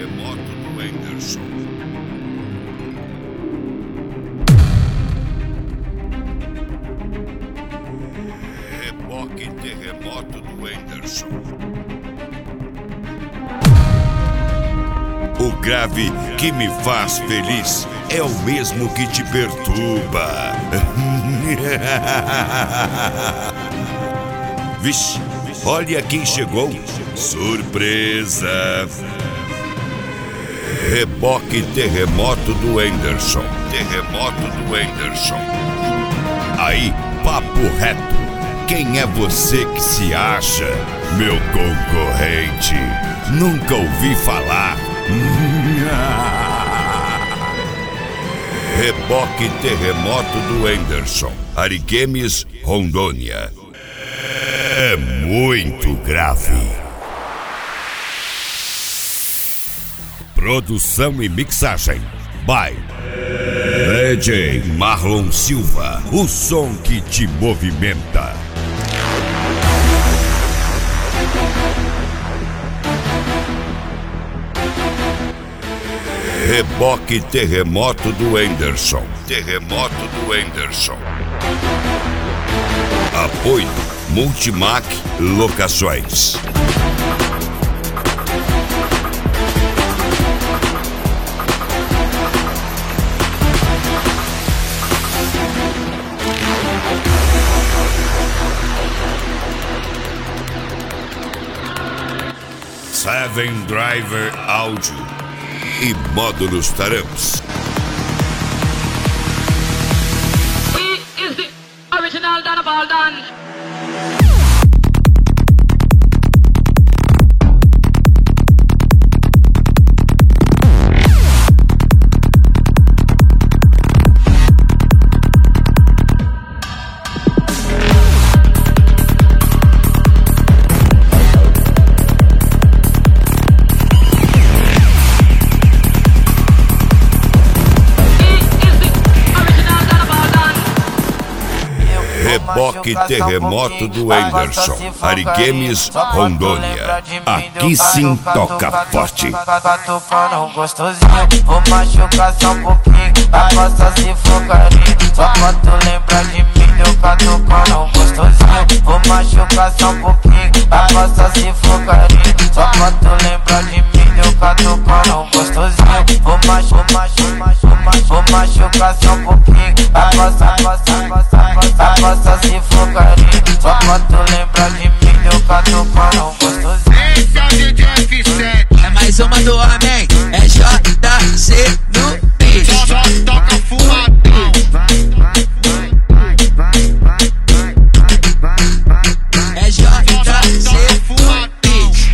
terremoto do Anderson. Reboque terremoto do Anderson. O grave que me faz feliz é o mesmo que te perturba. Vixe, olha quem chegou. Surpresa! Reboque terremoto do Anderson. Terremoto do Anderson. Aí, papo reto. Quem é você que se acha, meu concorrente? Nunca ouvi falar. Reboque terremoto do Anderson. Ariquemes, Rondônia. É muito grave. Produção e mixagem by DJ Marlon Silva. O som que te movimenta. Reboque terremoto do Anderson. Terremoto do Anderson. Apoio Multimac Locações. Seven Driver Áudio e módulos Taramps. He is the original Don of all done. Reboque terremoto do Anderson. Ariquemes, Rondônia. Aqui sim toca forte. Tocando gostosinho, vou machucar só um pouquinho. A costa se focarinho, só pra tu lembrar de mim. Eu tocando gostosinho, vou machucar só um pouquinho. A costa se focarinho, só pra tu lembrar de mim. Eu tocando gostosinho, vou machucar só um pouquinho. A costa se focarinho, só pra tu lembrar de mim. Eu tocando gostosinho. Esse é o DJ F7. É mais uma do homem, é JC no beat. Só toca fumadão. É JC no beat.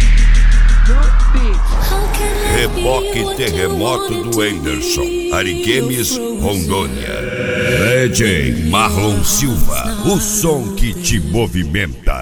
Reboque terremoto do Anderson. Ariquemes, Rondônia. DJ Marlon Silva. O som que te movimenta.